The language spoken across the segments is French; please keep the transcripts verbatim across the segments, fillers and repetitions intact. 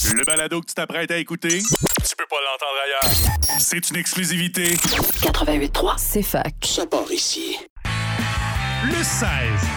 Le balado que tu t'apprêtes à écouter, tu peux pas l'entendre ailleurs. C'est une exclusivité. quatre-vingt-huit trois, C'est fac. ça part ici. Le seize.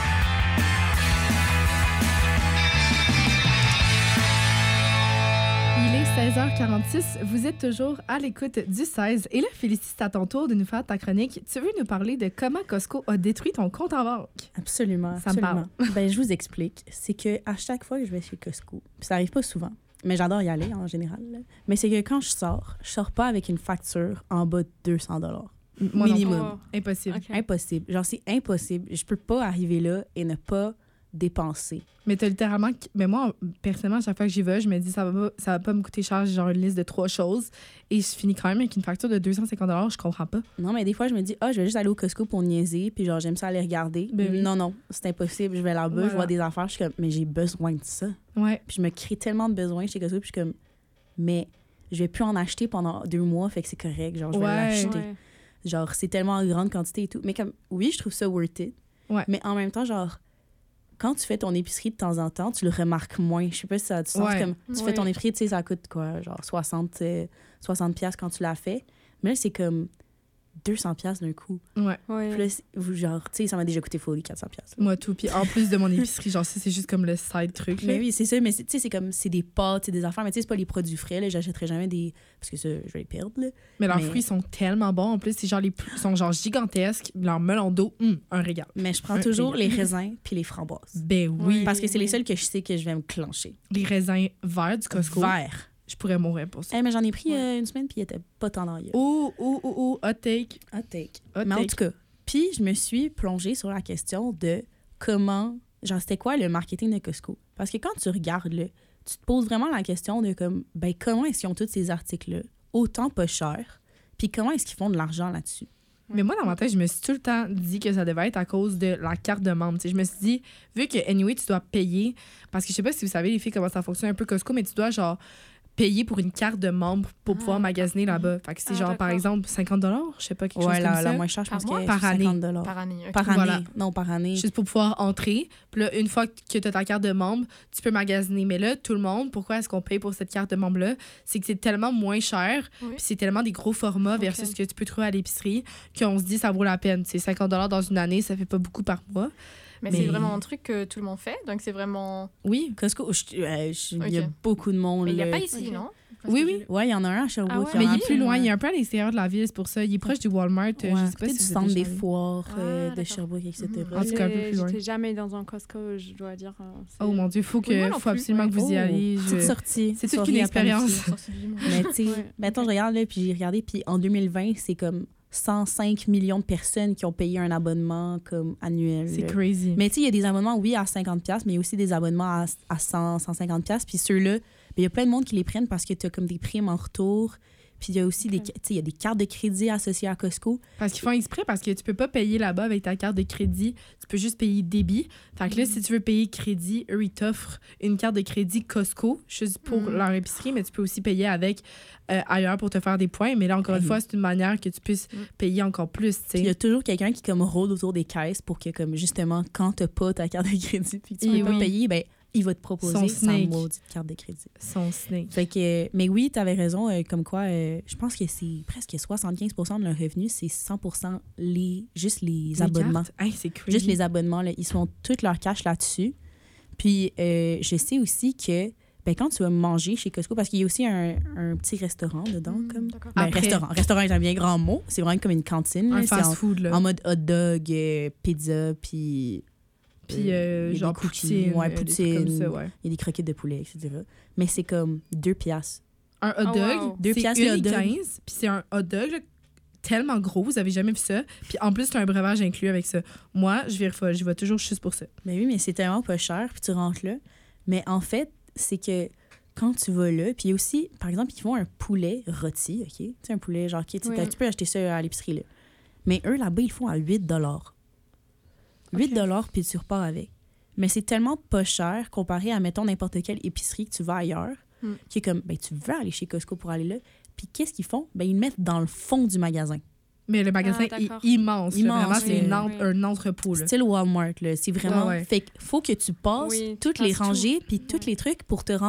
Il est seize heures quarante-six, vous êtes toujours à l'écoute du seize. Et là, Félicie, c'est à ton tour de nous faire ta chronique. Tu veux nous parler de comment Costco a détruit ton compte en banque? Absolument. Ça me absolument. Ben, je vous explique. C'est que à chaque fois que je vais chez Costco, puis ça arrive pas souvent, mais j'adore y aller en général, là. Mais c'est que quand je sors, je sors pas avec une facture en bas de deux cents dollars. Moi non Minimum. plus. Impossible. Ok. Impossible. Genre, c'est impossible. Je peux pas arriver là et ne pas dépenser. Mais t'as littéralement... Mais moi, personnellement, à chaque fois que j'y vais, je me dis ça va pas, ça va pas me coûter cher, j'ai genre une liste de trois choses. Et je finis quand même avec une facture de deux cent cinquante dollars, je comprends pas. Non, mais des fois, je me dis, ah, je vais juste aller au Costco pour niaiser, puis genre, j'aime ça aller regarder. Ben oui. Non, non, c'est impossible. Je vais là-bas, Voilà. je vois des affaires, je suis comme, mais j'ai besoin de ça. Ouais. Puis je me crée tellement de besoins chez Costco, puis je suis comme, mais je vais plus en acheter pendant deux mois, fait que c'est correct. Genre, je vais Ouais. l'acheter. Ouais. Genre, c'est tellement en grande quantité et tout. Mais comme, oui, je trouve ça worth it. Ouais. Mais en même temps, genre, quand tu fais ton épicerie de temps en temps, tu le remarques moins. Je sais pas si ça a du sens. Ouais. Comme, tu Ouais. fais ton épicerie, tu sais, ça coûte quoi? Genre soixante, euh, soixante piastres quand tu l'as fait. Mais là, c'est comme deux cents piastres d'un coup. Ouais. Ouais. Puis là, c'est- vous, genre, tu sais, ça m'a déjà coûté folie, quatre cents piastres. Moi tout. Puis en plus de mon épicerie, genre, ça, c'est juste comme le side truc. là. Mais oui, c'est ça. Mais c'est- tu sais, c'est comme, c'est des pâtes, c'est des affaires. Mais tu sais, c'est pas les produits frais. Là, j'achèterai jamais des. Parce que ça, je vais les perdre, là. Mais leurs Mais- fruits sont tellement bons. En plus, c'est genre les plus, sont genre gigantesques. Leur melon d'eau, hum, un régal. Mais je prends Un toujours les régal. raisins puis les framboises. Ben oui. Oui. Parce que c'est les seuls que je sais que je vais me clencher. Les raisins verts du Costco. Vert. Je pourrais mourir pour ça. Eh, mais j'en ai pris euh, une semaine puis il était pas tant dans la gueule. Ouh, ouh, ouh, ouh, hot take. Hot take. Hot Mais en take. tout cas, puis je me suis plongée sur la question de comment, genre c'était quoi le marketing de Costco? Parce que quand tu regardes là, tu te poses vraiment la question de comme, ben comment est-ce qu'ils ont tous ces articles-là, autant pas chers, puis comment est-ce qu'ils font de l'argent là-dessus? Mais moi, dans ma tête, je me suis tout le temps dit que ça devait être à cause de la carte de membre. T'sais, je me suis dit, vu que, anyway, tu dois payer, parce que je sais pas si vous savez, les filles, comment ça fonctionne un peu Costco, mais tu dois, genre, payer pour une carte de membre pour pouvoir Ah. magasiner là-bas. Fait que c'est Ah, genre, par d'accord. exemple, cinquante dollars, je sais pas, quelque Ouais, chose la, comme la ça. moins chère, je Par pense mois? que Par c'est année. cinquante dollars. Par année. ok. Par année. Voilà. Non, par année. Juste pour pouvoir entrer. Puis là, une fois que tu as ta carte de membre, tu peux magasiner. Mais là, tout le monde, pourquoi est-ce qu'on paye pour cette carte de membre-là? C'est que c'est tellement moins cher, Oui. puis c'est tellement des gros formats Ok. versus ce que tu peux trouver à l'épicerie qu'on se dit ça vaut la peine. C'est cinquante dollars dans une année, ça fait pas beaucoup par mois. Mais, Mais- c'est vraiment un truc que tout le monde fait. Donc, c'est vraiment. Oui. Costco, je- euh, je- il y a Ok. beaucoup de monde. Mais il n'y a là. pas ici, Ok. non? Oui, oui. Ouais, il y en a un à Sherbrooke. Ah ouais? il y Mais en a il est un plus à- loin, il est un peu à l'extérieur de la ville, c'est pour ça. Il est proche du Walmart. euh, Ouais, je sais pas peut-être si du vous centre êtes des déjà allé. foires euh, Ah, de d'accord. Sherbrooke, et cetera. En tout cas, un peu plus loin. J'étais jamais dans un Costco, je dois dire. euh, c'est- Oh mon Dieu, faut, que, Oui, moi non faut plus, absolument ouais. que vous y Oh, allez. Je- Petite sortie. C'est toute soirée une à expérience. planifier. Mais tu sais, Ouais. mettons, je regarde, là, puis j'ai regardé, puis en deux mille vingt, c'est comme cent cinq millions de personnes qui ont payé un abonnement comme annuel. C'est là. crazy. Mais tu sais, il y a des abonnements, oui, à cinquante piastres, mais il y a aussi des abonnements à, à cent, cent cinquante piastres. Puis ceux-là, ben, il y a plein de monde qui les prennent parce que tu as comme des primes en retour. Puis il y a aussi des, tu sais, il y a des cartes de crédit associées à Costco. Parce qu'ils font exprès, parce que tu peux pas payer là-bas avec ta carte de crédit. Tu peux juste payer débit. Fait que là, si tu veux payer crédit, eux, ils t'offrent une carte de crédit Costco, juste pour Mhm. leur épicerie, mais tu peux aussi payer avec euh, ailleurs pour te faire des points. Mais là, encore une Mhm. fois, c'est une manière que tu puisses Mhm. payer encore plus, tu Puis il y sais. a toujours quelqu'un qui comme rôde autour des caisses pour que comme justement quand t'as pas ta carte de crédit puis que tu Et peux pas oui. payer, ben il va te proposer Son sa snake. maudite carte de crédit. Son snake. Fait que, mais oui, tu avais raison, euh, comme quoi, euh, je pense que c'est presque soixante-quinze pour cent de leur revenu, c'est cent pour cent les, juste les, Les abonnements. cartes, hey, c'est crazy. Juste les abonnements, là, ils se font tout leur cash là-dessus. Puis, euh, je sais aussi que ben, quand tu vas manger chez Costco, parce qu'il y a aussi un, un petit restaurant dedans, Mm, comme... d'accord. Ben, Après. restaurant. Restaurant est un bien grand mot. C'est vraiment comme une cantine. Un là. C'est en- fast-food, là. en mode hot dog, euh, pizza, puis... Puis, euh, il y a genre, des cookies, poutine. ouais, euh, des trucs poutine. comme ça, ouais. Il y a des croquettes de poulet, et cetera. Mais c'est comme deux piastres. Un hot Oh, dog, wow. Deux c'est piastres le hot dog. un quinze, puis c'est un hot dog là, tellement gros, vous avez jamais vu ça. Puis en plus, t'as un breuvage inclus avec ça. Moi, je vais folle, je vais toujours juste pour ça. Mais oui, mais c'est tellement pas cher, puis tu rentres là. Mais en fait, c'est que quand tu vas là, puis il y a aussi, par exemple, ils font un poulet rôti, OK? Tu sais, un poulet, genre, OK, tu, Oui. tu peux acheter ça à l'épicerie, là. Mais eux, là-bas, ils le font à huit dollars. huit dollars, puis tu repars avec. Mais c'est tellement pas cher comparé à, mettons, n'importe quelle épicerie que tu vas ailleurs, Mm. qui est comme, ben, tu veux aller chez Costco pour aller là. Puis qu'est-ce qu'ils font? Ben, ils le mettent dans le fond du magasin. Mais le magasin Ah, est d'accord. immense. là. Immense, Vraiment, c'est oui. une en- Oui. un entrepôt. Là. Style Walmart, là. C'est vraiment... Ouais, ouais. Fait qu'il faut que tu passes Oui, tu toutes les passes tout. rangées puis tous Ouais. les trucs pour te rendre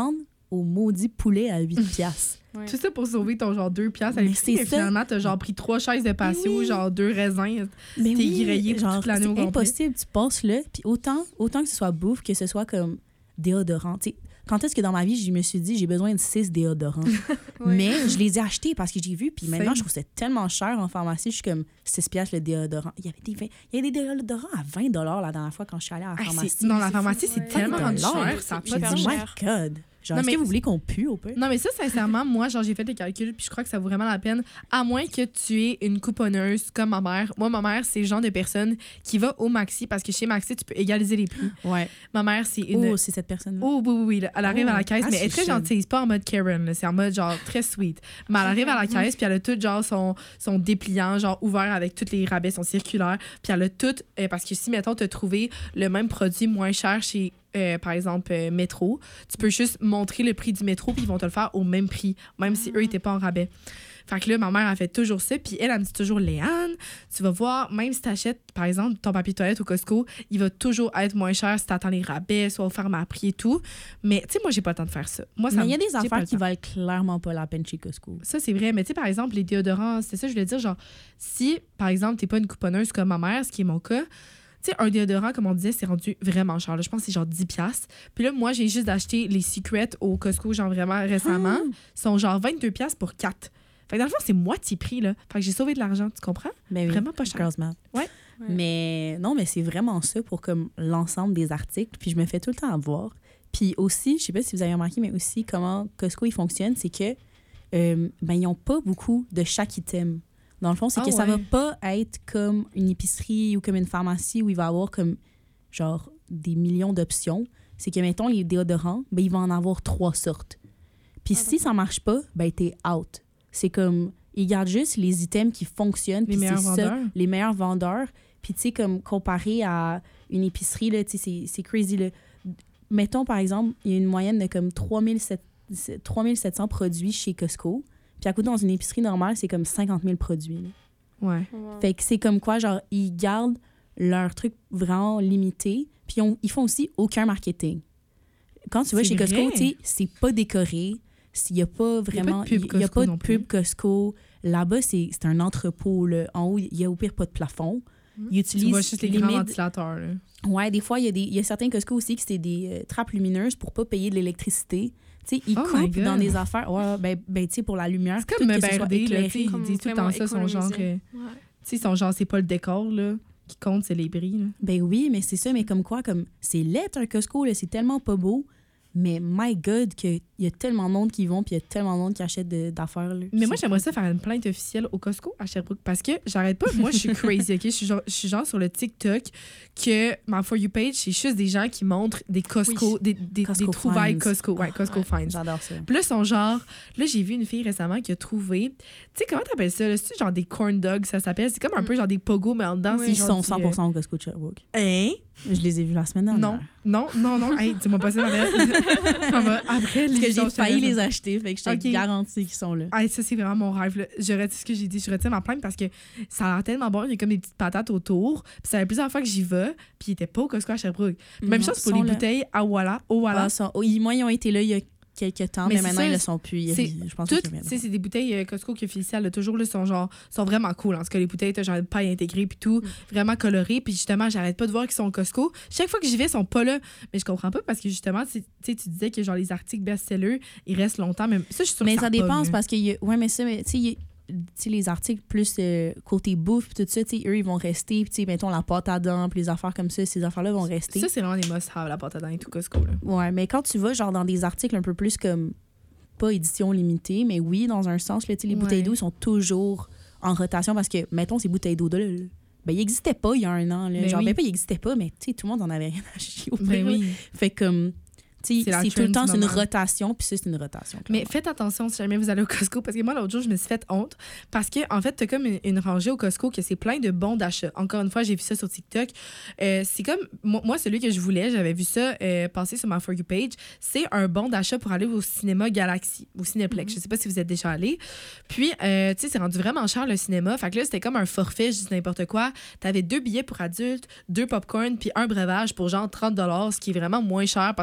au maudit poulet à huit piastres. Ouais. Tout ça pour sauver ton genre deux piastres à Mais l'épicerie. c'est Mais ça. finalement, t'as genre pris trois chaises de patio, oui. genre deux raisins. Mais T'es grillé pour toute l'année au c'est complet. impossible. Tu passes là, puis autant, autant que ce soit bouffe, que ce soit comme déodorant. Tu sais, quand est-ce que dans ma vie, je me suis dit, j'ai besoin de six déodorants? Ouais. Mais je les ai achetés parce que j'ai vu, puis maintenant, Same. je trouve ça tellement cher en pharmacie. Je suis comme six piastres le déodorant. Il y avait des, vingt il y avait des déodorants à vingt dollars la dernière fois quand je suis allée à la Ah, pharmacie. c'est- non, la pharmacie, fou, c'est ouais. tellement vingt rendu dollars. cher. Ça a C'est pas de hyper Oh sens. my cher. God! Genre, Non, est-ce mais- que vous voulez qu'on pue au pire? Non, mais ça, sincèrement, moi, genre, j'ai fait les calculs, puis je crois que ça vaut vraiment la peine. À moins que tu aies une couponneuse comme ma mère. Moi, ma mère, c'est le genre de personne qui va au Maxi, parce que chez Maxi, tu peux égaliser les prix. Ouais. Ma mère, c'est une. Oh, c'est cette personne-là. Oh, oui, oui, oui. là. Elle arrive Oh, à la caisse, ah, mais elle est c'est très chill. gentille. C'est pas en mode Karen, là, c'est en mode genre très sweet. Mais elle arrive à la caisse, puis elle a tout genre son, son dépliant, genre ouvert avec tous les rabais, son circulaire. Puis elle a tout. euh, parce que si, mettons, tu as trouvé le même produit moins cher chez, euh, par exemple, euh, Métro, tu peux juste montrer le prix du métro, puis ils vont te le faire au même prix, même si eux n'étaient pas en rabais. Fait que là, ma mère a fait toujours ça. Puis elle, elle me dit toujours, Léane, tu vas voir, même si tu achètes, par exemple, ton papier de toilette au Costco, il va toujours être moins cher si tu attends les rabais, soit offert à prix et tout. Mais tu sais, moi, j'ai pas le temps de faire ça. Moi, ça Mais il y a me- des j'ai pas affaires le qui temps. valent clairement pas la peine chez Costco. Ça, c'est vrai. Mais tu sais, par exemple, les déodorants, c'est ça, je voulais dire, genre, si, par exemple, t'es pas une couponneuse comme ma mère, ce qui est mon cas, tu sais, un déodorant, comme on disait, c'est rendu vraiment cher. Là. Je pense que c'est genre dix piastres. Puis là, moi, j'ai juste acheté les Secrets au Costco, genre vraiment récemment. Ils sont genre vingt-deux piastres pour quatre. Fait que dans le fond, c'est moitié prix, là. Fait que j'ai sauvé de l'argent, tu comprends? Ben oui, Vraiment pas cher. Girls Math. Ouais. Ouais. Mais non, mais c'est vraiment ça pour comme l'ensemble des articles. Puis je me fais tout le temps avoir. Puis aussi, je sais pas si vous avez remarqué, mais aussi comment Costco il fonctionne, c'est que euh, ben ils ont pas beaucoup de chaque item. Dans le fond, c'est Ah que ça va ouais. pas être comme une épicerie ou comme une pharmacie où il va y avoir comme genre des millions d'options. C'est que mettons les déodorants, ben il va en avoir trois sortes. Puis Ah, si ça marche pas, ben t'es out. C'est comme ils gardent juste les items qui fonctionnent. Les puis meilleurs c'est ça, vendeurs. les meilleurs vendeurs. Puis, tu sais, comme comparé à une épicerie, là, tu sais, c'est, c'est crazy, là. Mettons, par exemple, il y a une moyenne de comme trois mille sept cents produits chez Costco. Puis, à côté, dans une épicerie normale, c'est comme cinquante mille produits, là. Ouais. Wow. Fait que c'est comme quoi, genre, ils gardent leur truc vraiment limité. Puis, on- ils font aussi aucun marketing. Quand tu vas C'est chez Costco, vrai? tu sais, c'est pas décoré. Il n'y a pas vraiment. pub Il n'y a Costco pas non de plus. pub Costco. Là-bas, c'est, c'est un entrepôt, là. En haut, il y a au pire pas de plafond. Ils Tu utilisent vois juste les grands limite- ventilateurs, là. Ouais, des fois, il y, a des- il y a certains Costco aussi qui c'est des euh, trappes lumineuses pour pas payer de l'électricité. Tu sais, ils Oh my coupent God. dans des affaires. Ouais, ben, ben tu sais, pour la lumière. C'est comme tout me que ce soit berder, là. éclairé. tu sais, Ils Comme disent tout le temps vraiment ça, son genre. économiser. euh, Ouais. Tu sais, son genre, c'est pas le décor, là, qui compte, c'est les bris, là. Ben oui, mais c'est ça, mais comme quoi, comme c'est laid un Costco, là, c'est tellement pas beau. Mais my God, qu'il y a tellement de monde qui y vont, puis il y a tellement de monde qui achète de- d'affaires. Là. Mais moi, C'est j'aimerais pas- ça faire une plainte officielle au Costco à Sherbrooke parce que j'arrête pas. Moi, je suis crazy, OK? Je suis genre, je suis genre sur le TikTok que ma For You page, c'est juste des gens qui montrent des Costco, Oui. des, des, Costco des trouvailles finds. Costco. Ouais, Costco Ouais, Finds. J'adore ça. Puis là, ils sont genre. Là, j'ai vu une fille récemment qui a trouvé. Tu sais, comment t'appelles ça? là? C'est genre des corn dogs, ça s'appelle. C'est comme un peu genre des pogos, mais en dedans, Oui. c'est Ils genre sont du, euh, cent pour cent au Costco de Sherbrooke. Hein? Je les ai vus la semaine dernière. Non, non, non, non. Hey, dis-moi pas ça, Marielle. Ça va après Parce que l'émission, j'ai je te failli laisse. les acheter, fait que je te Ok. garantis qu'ils sont là. Ah, ça, c'est vraiment mon rêve. Là. Je retire ce que j'ai dit. Je retire ma plainte parce que ça a l'air tellement bon. Il y a comme des petites patates autour. Puis ça fait plusieurs fois que j'y vais. Puis il était pas au Costco à Sherbrooke. Même Non, chose pour sont les là. bouteilles à Walla. Au Walla. Ah, sont- oh, ils- moi, ils ont été là il y a quelques temps, Mais mais, c'est maintenant, ça, ils ne le sont plus. Ils- c'est je pense Toutes, qu'ils tu reviennent. sais, c'est des bouteilles euh, Costco qui officielles. Là, toujours, là, sont genre, sont vraiment cool. En tout cas, les bouteilles, t'as genre une paille intégrée puis tout. Vraiment colorées. Puis justement, j'arrête pas de voir qu'ils sont au Costco. Chaque fois que j'y vais, ils sont pas là. Mais je comprends pas parce que justement, tu sais, tu disais que genre les articles best-sellers, ils restent longtemps. Mais ça, je suis sûre Mais que ça pogne, dépend, là. c'est parce que. y a- Ouais, mais ça, mais tu sais, y a- tu sais, les articles plus euh, côté bouffe, puis tout ça, tu sais, eux, ils vont rester. Puis, tu sais, mettons, la pâte à dents, puis les affaires comme ça, ces affaires-là vont rester. Ça, c'est vraiment des must-have, la pâte à dents et tout Costco. Là. Ouais, mais quand tu vas, genre, dans des articles un peu plus comme. Pas édition limitée, mais oui, dans un sens, là, tu sais, les Ouais. bouteilles d'eau sont toujours en rotation parce que, mettons, ces bouteilles d'eau-là, là, ben, ils n'existaient pas il y a un an. Là. Ben genre, oui. ben pas, ils n'existaient pas, mais tu sais, tout le monde en avait rien à chier au Ben pire, là. oui. Fait comme. Tu sais, C'est la c'est tout le trend temps, du c'est une moment. rotation, puis ça, c'est une rotation. Mais clairement. faites attention si jamais vous allez au Costco, parce que moi, l'autre jour, je me suis fait honte. Parce que, en fait, t'as comme une, une rangée au Costco que c'est plein de bons d'achat. Encore une fois, j'ai vu ça sur TikTok. Euh, c'est comme, moi, moi, celui que je voulais, j'avais vu ça euh, passer sur ma For You page. C'est un bon d'achat pour aller au cinéma Galaxy, au Cinéplex. Je sais pas si vous êtes déjà allé. Puis, euh, tu sais, c'est rendu vraiment cher le cinéma. Fait que là, c'était comme un forfait, je dis n'importe quoi. T'avais deux billets pour adultes, deux popcorn, puis un breuvage pour genre trente dollars, ce qui est vraiment moins cher parce que ça te coûterait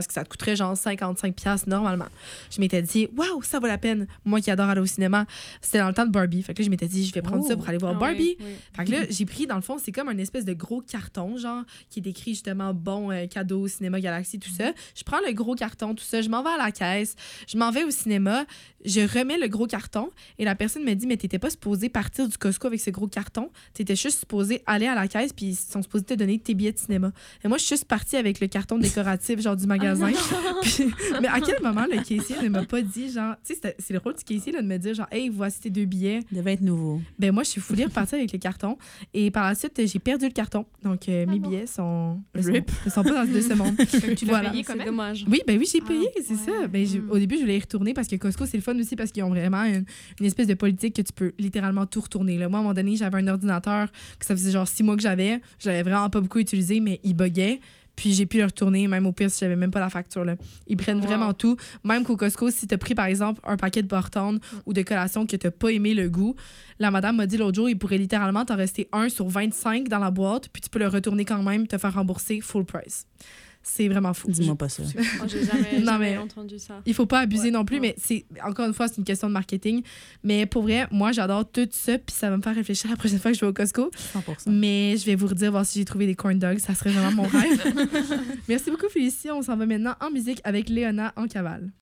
coûterait genre cinquante-cinq dollars normalement. Je m'étais dit, waouh, ça vaut la peine. Moi qui adore aller au cinéma, c'était dans le temps de Barbie. Fait que là, je m'étais dit, je vais prendre Oh. ça pour aller voir Ah Barbie. ouais, ouais. Fait que là, j'ai pris, dans le fond, c'est comme un espèce de gros carton, genre, qui est écrit justement bon euh, cadeau au cinéma Galaxy, tout ça. Je prends le gros carton, tout ça, je m'en vais à la caisse, je m'en vais au cinéma, je remets le gros carton et la personne me dit, mais t'étais pas supposé partir du Costco avec ce gros carton, t'étais juste supposé aller à la caisse puis ils sont supposés te donner tes billets de cinéma. Et moi, je suis juste partie avec le carton décoratif, genre, du magasin. Puis- mais à quel moment le caissier ne m'a pas dit, genre, tu sais, c'était- c'est le rôle du caissier là, de me dire, genre, hey, voici tes deux billets. Il devait être nouveau. Ben moi, je suis foulée repartie avec le carton. Et par la suite, j'ai perdu le carton. Donc, euh, mes bon? billets sont, ne sont, Rip. ne sont pas dans de ce monde. Tu l'as Voilà. payé quand C'est même? dommage. Oui, ben oui, j'ai payé, Ah, c'est ouais. ça. Ben, j'ai- Mm. au début, je voulais y retourner parce que Costco, c'est le fun aussi parce qu'ils ont vraiment une, une espèce de politique que tu peux littéralement tout retourner. Là. Moi, à un moment donné, j'avais un ordinateur que ça faisait genre six mois que j'avais. Je l'avais vraiment pas beaucoup utilisé, mais il buguait. Puis j'ai pu le retourner, même au pire, si j'avais même pas la facture. Là. Ils prennent Wow. vraiment tout. Même qu'au Costco, si t'as pris, par exemple, un paquet de Bartone ou de collations que t'as pas aimé le goût, la madame m'a dit l'autre jour, il pourrait littéralement t'en rester un sur vingt-cinq dans la boîte, puis tu peux le retourner quand même, te faire rembourser full price. C'est vraiment fou. Dis-moi pas ça. Oh, j'ai jamais, Non, jamais mais- entendu ça. Il faut pas abuser Ouais, non plus, ouais. mais c'est encore une fois, c'est une question de marketing. Mais pour vrai, moi, j'adore tout ça, puis ça va me faire réfléchir la prochaine fois que je vais au Costco. cent pour cent. Mais je vais vous redire, voir si j'ai trouvé des corn dogs. Ça serait vraiment mon rêve. Merci beaucoup, Félicie. On s'en va maintenant en musique avec Léona en cavale.